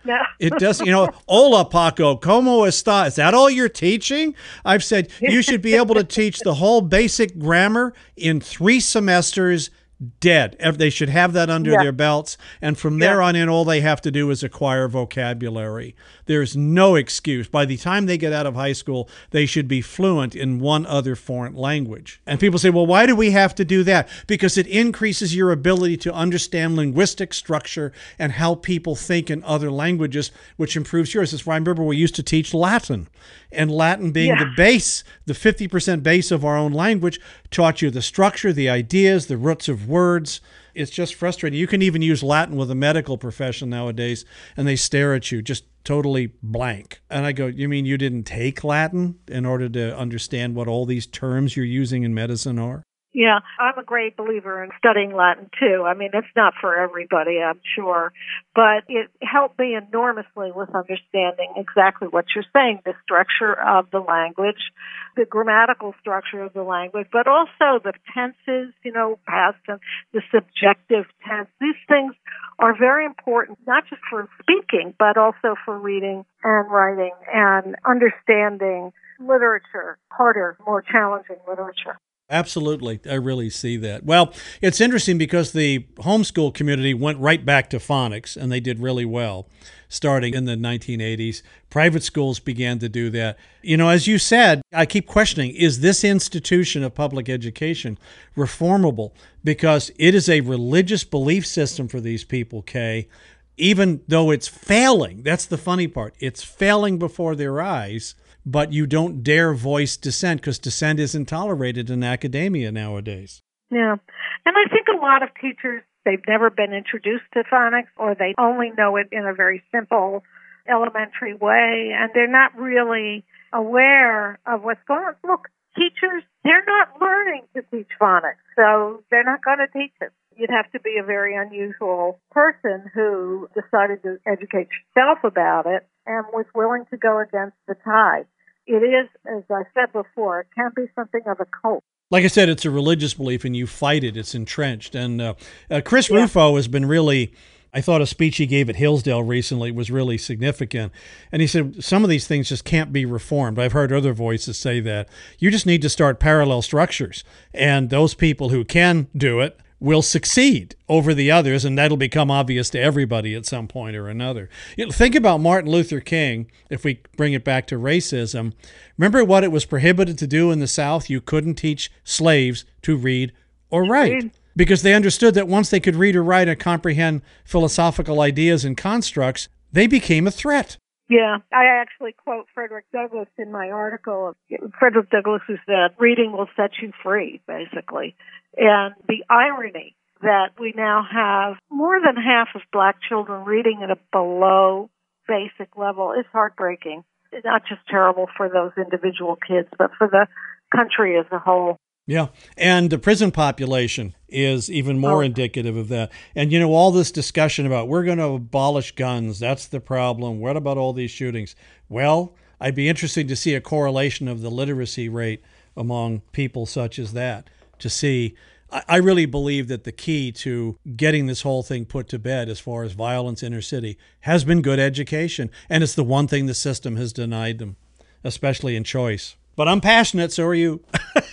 No. It doesn't, you know, hola Paco, ¿cómo está? Is that all you're teaching? I've said you should be able to teach the whole basic grammar in three semesters dead. They should have that under Yeah. their belts. And from there Yeah. on in, all they have to do is acquire vocabulary. There's no excuse. By the time they get out of high school, they should be fluent in one other foreign language. And people say, well, why do we have to do that? Because it increases your ability to understand linguistic structure and how people think in other languages, which improves yours. That's why I remember we used to teach Latin. And Latin being Yeah. the base, the fifty percent base of our own language, taught you the structure, the ideas, the roots of words. It's just frustrating. You can even use Latin with a medical profession nowadays, and they stare at you just totally blank. And I go, you mean you didn't take Latin in order to understand what all these terms you're using in medicine are? Yeah, I'm a great believer in studying Latin too. I mean, it's not for everybody, I'm sure, but it helped me enormously with understanding exactly what you're saying, the structure of the language, the grammatical structure of the language, but also the tenses, you know, past tense, the subjective tense. These things are very important, not just for speaking, but also for reading and writing and understanding literature, harder, more challenging literature. Absolutely. I really see that. Well, it's interesting because the homeschool community went right back to phonics, and they did really well starting in the nineteen eighties. Private schools began to do that. You know, as you said, I keep questioning, is this institution of public education reformable? Because it is a religious belief system for these people, Kay, even though it's failing. That's the funny part. It's failing before their eyes. But you don't dare voice dissent because dissent isn't tolerated in academia nowadays. Yeah. And I think a lot of teachers, they've never been introduced to phonics, or they only know it in a very simple elementary way, and they're not really aware of what's going on. Look, teachers, they're not learning to teach phonics, so they're not going to teach it. You'd have to be a very unusual person who decided to educate yourself about it and was willing to go against the tide. It is, as I said before, it can be something of a cult. Like I said, it's a religious belief, and you fight it. It's entrenched. And uh, uh, Chris Yeah. Rufo has been really, I thought a speech he gave at Hillsdale recently was really significant. And he said some of these things just can't be reformed. I've heard other voices say that. You just need to start parallel structures. And those people who can do it will succeed over the others, and that'll become obvious to everybody at some point or another. You know, think about Martin Luther King, if we bring it back to racism. Remember what it was prohibited to do in the South? You couldn't teach slaves to read or write. Read. Because they understood that once they could read or write and comprehend philosophical ideas and constructs, they became a threat. Yeah, I actually quote Frederick Douglass in my article. Frederick Douglass who said, reading will set you free, basically. And the irony that we now have more than half of black children reading at a below basic level is heartbreaking. It's not just terrible for those individual kids, but for the country as a whole. Yeah, and the prison population is even more Oh. indicative of that. And, you know, all this discussion about we're going to abolish guns, that's the problem. What about all these shootings? Well, I'd be interested to see a correlation of the literacy rate among people such as that to see. I, I really believe that the key to getting this whole thing put to bed as far as violence inner city has been good education. And it's the one thing the system has denied them, especially in choice. But I'm passionate, so are you.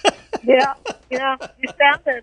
Yeah, yeah, you sound it.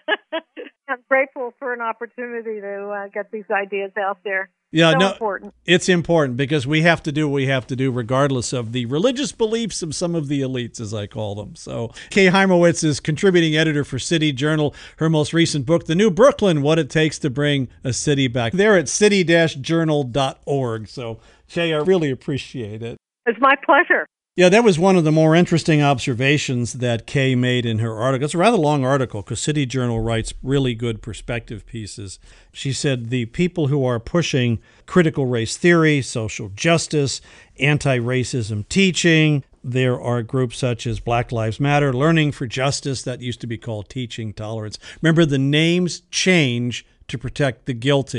I'm grateful for an opportunity to uh, get these ideas out there. Yeah, so no, important. It's important because we have to do what we have to do regardless of the religious beliefs of some of the elites, as I call them. So Kay Hymowitz is contributing editor for City Journal. Her most recent book, The New Brooklyn, What It Takes to Bring a City Back. They're at city dash journal dot org. So, Kay, I really appreciate it. It's my pleasure. Yeah, that was one of the more interesting observations that Kay made in her article. It's a rather long article because City Journal writes really good perspective pieces. She said the people who are pushing critical race theory, social justice, anti-racism teaching, there are groups such as Black Lives Matter, Learning for Justice, that used to be called Teaching Tolerance. Remember, the names change to protect the guilty.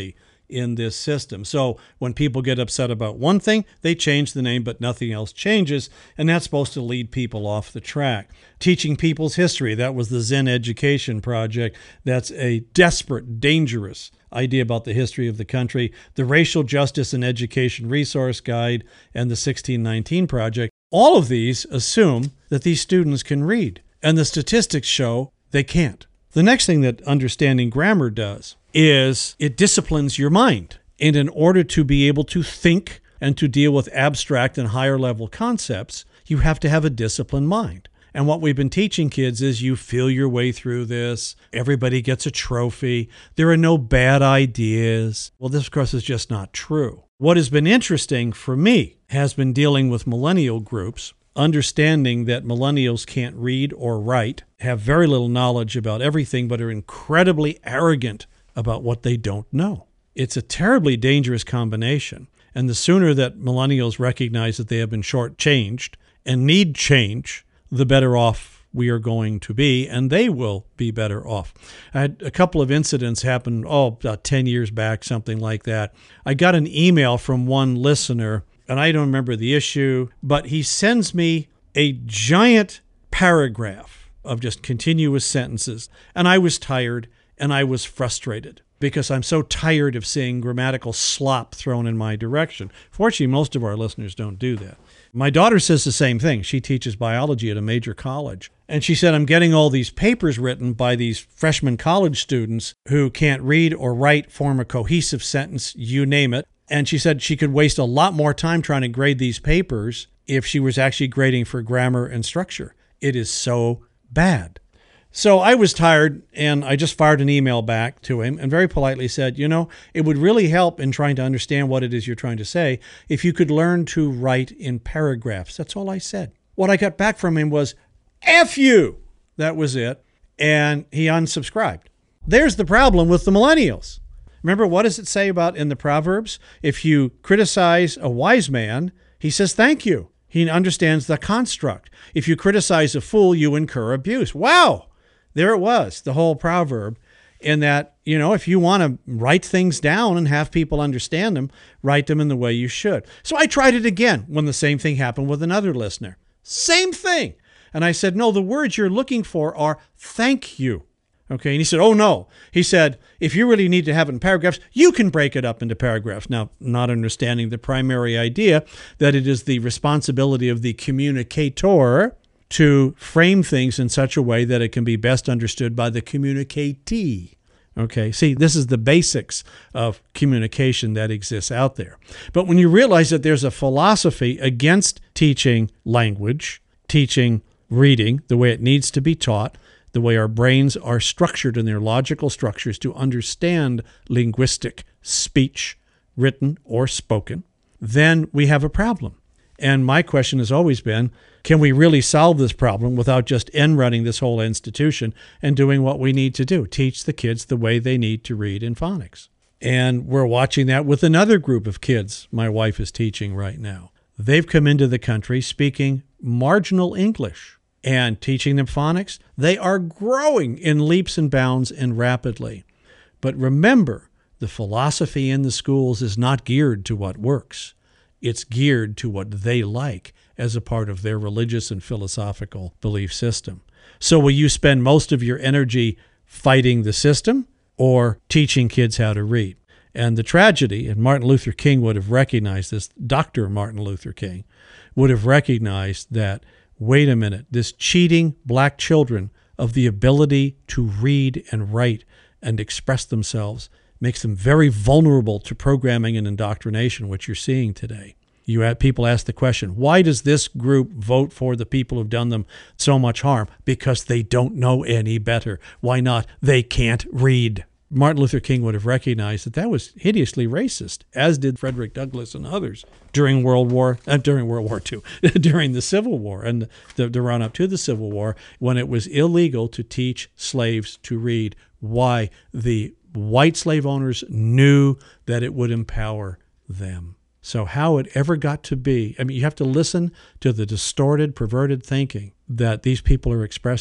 in this system. So when people get upset about one thing, they change the name, but nothing else changes, and that's supposed to lead people off the track. Teaching people's history, that was the Zen Education Project. That's a desperate, dangerous idea about the history of the country. The Racial Justice and Education Resource Guide and the sixteen nineteen Project, all of these assume that these students can read, and the statistics show they can't. The next thing that understanding grammar does is it disciplines your mind. And in order to be able to think and to deal with abstract and higher level concepts, you have to have a disciplined mind. And what we've been teaching kids is you feel your way through this. Everybody gets a trophy. There are no bad ideas. Well, this, of course, is just not true. What has been interesting for me has been dealing with millennial groups, understanding that millennials can't read or write, have very little knowledge about everything, but are incredibly arrogant about what they don't know. It's a terribly dangerous combination. And the sooner that millennials recognize that they have been shortchanged and need change, the better off we are going to be, and they will be better off. I had a couple of incidents happen, oh, about ten years back, something like that. I got an email from one listener, and I don't remember the issue, but he sends me a giant paragraph of just continuous sentences, and I was tired, and I was frustrated because I'm so tired of seeing grammatical slop thrown in my direction. Fortunately, most of our listeners don't do that. My daughter says the same thing. She teaches biology at a major college. And she said, I'm getting all these papers written by these freshman college students who can't read or write, form a cohesive sentence, you name it. And she said she could waste a lot more time trying to grade these papers if she was actually grading for grammar and structure. It is so bad. So I was tired, and I just fired an email back to him and very politely said, you know, it would really help in trying to understand what it is you're trying to say if you could learn to write in paragraphs. That's all I said. What I got back from him was, F you! That was it. And he unsubscribed. There's the problem with the millennials. Remember, what does it say about in the Proverbs? If you criticize a wise man, he says thank you. He understands the construct. If you criticize a fool, you incur abuse. Wow! There it was, the whole proverb, in that, you know, if you want to write things down and have people understand them, write them in the way you should. So I tried it again when the same thing happened with another listener. Same thing. And I said, no, the words you're looking for are thank you. Okay. And he said, oh, no. He said, if you really need to have it in paragraphs, you can break it up into paragraphs. Now, not understanding the primary idea that it is the responsibility of the communicator to frame things in such a way that it can be best understood by the communicatee. Okay, see, this is the basics of communication that exists out there. But when you realize that there's a philosophy against teaching language, teaching reading the way it needs to be taught, the way our brains are structured in their logical structures to understand linguistic speech, written or spoken, then we have a problem. And my question has always been, can we really solve this problem without just end running this whole institution and doing what we need to do? Teach the kids the way they need to read in phonics. And we're watching that with another group of kids my wife is teaching right now. They've come into the country speaking marginal English and teaching them phonics. They are growing in leaps and bounds and rapidly. But remember, the philosophy in the schools is not geared to what works. It's geared to what they like as a part of their religious and philosophical belief system. So will you spend most of your energy fighting the system or teaching kids how to read? And the tragedy, and Martin Luther King would have recognized this, Doctor Martin Luther King would have recognized that, wait a minute, this cheating black children of the ability to read and write and express themselves makes them very vulnerable to programming and indoctrination, which you're seeing today. You had people ask the question, why does this group vote for the people who've done them so much harm? Because they don't know any better. Why not? They can't read. Martin Luther King would have recognized that that was hideously racist, as did Frederick Douglass and others during World War, uh, during World War Two, during the Civil War and the, the run-up to the Civil War, when it was illegal to teach slaves to read. Why? The white slave owners knew that it would empower them. So how it ever got to be, I mean, you have to listen to the distorted, perverted thinking that these people are expressing.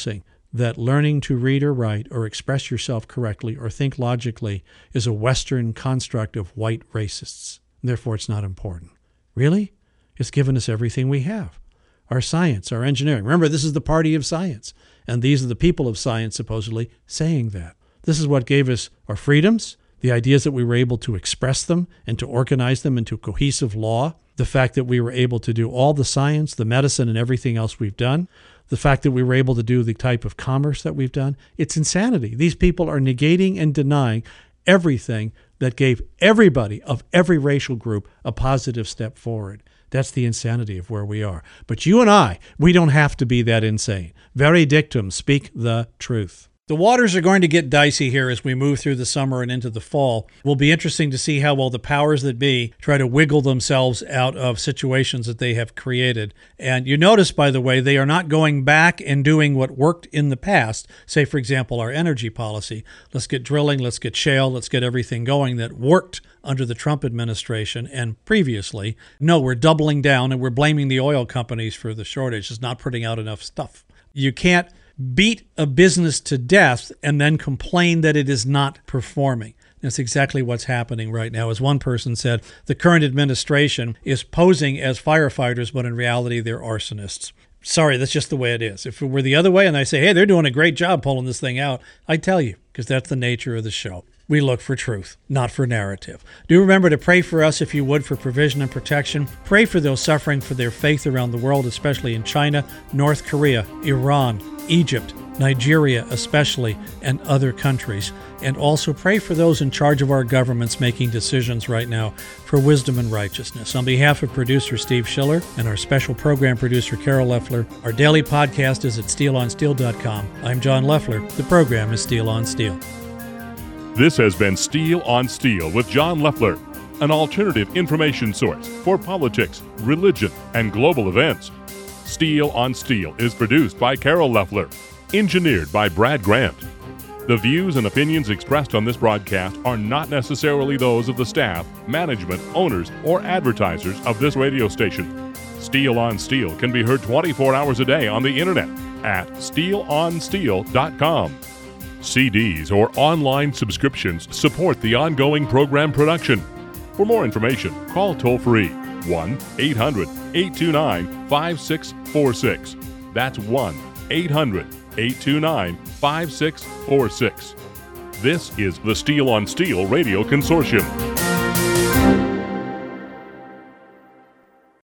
that learning to read or write or express yourself correctly or think logically is a Western construct of white racists. Therefore, it's not important. Really? It's given us everything we have. Our science, our engineering. Remember, this is the party of science. And these are the people of science, supposedly, saying that. This is what gave us our freedoms, the ideas that we were able to express them and to organize them into cohesive law, the fact that we were able to do all the science, the medicine, and everything else we've done, the fact that we were able to do the type of commerce that we've done. It's insanity. These people are negating and denying everything that gave everybody of every racial group a positive step forward. That's the insanity of where we are. But you and I, we don't have to be that insane. Vere dictum, speak the truth. The waters are going to get dicey here as we move through the summer and into the fall. It will be interesting to see how well the powers that be try to wiggle themselves out of situations that they have created. And you notice, by the way, they are not going back and doing what worked in the past. Say, for example, our energy policy. Let's get drilling, let's get shale, let's get everything going that worked under the Trump administration and previously. No, we're doubling down and we're blaming the oil companies for the shortage. It's not putting out enough stuff. You can't beat a business to death and then complain that it is not performing. That's exactly what's happening right now. As one person said, the current administration is posing as firefighters, but in reality, they're arsonists. Sorry, that's just the way it is. If it were the other way and I say, hey, they're doing a great job pulling this thing out, I'd tell you, because that's the nature of the show. We look for truth, not for narrative. Do remember to pray for us, if you would, for provision and protection. Pray for those suffering for their faith around the world, especially in China, North Korea, Iran, Egypt, Nigeria especially, and other countries. And also pray for those in charge of our governments making decisions right now for wisdom and righteousness. On behalf of producer Steve Schiller and our special program producer Carol Leffler, our daily podcast is at steel on steel dot com. I'm John Leffler. The program is Steel on Steel. This has been Steel on Steel with John Leffler, an alternative information source for politics, religion, and global events. Steel on Steel is produced by Carol Leffler, engineered by Brad Grant. The views and opinions expressed on this broadcast are not necessarily those of the staff, management, owners, or advertisers of this radio station. Steel on Steel can be heard twenty-four hours a day on the internet at steel on steel dot com. C Ds or online subscriptions support the ongoing program production. For more information, call toll-free one eight hundred eight two nine five six four six. That's one eight hundred eight two nine five six four six. This is the Steel on Steel Radio Consortium.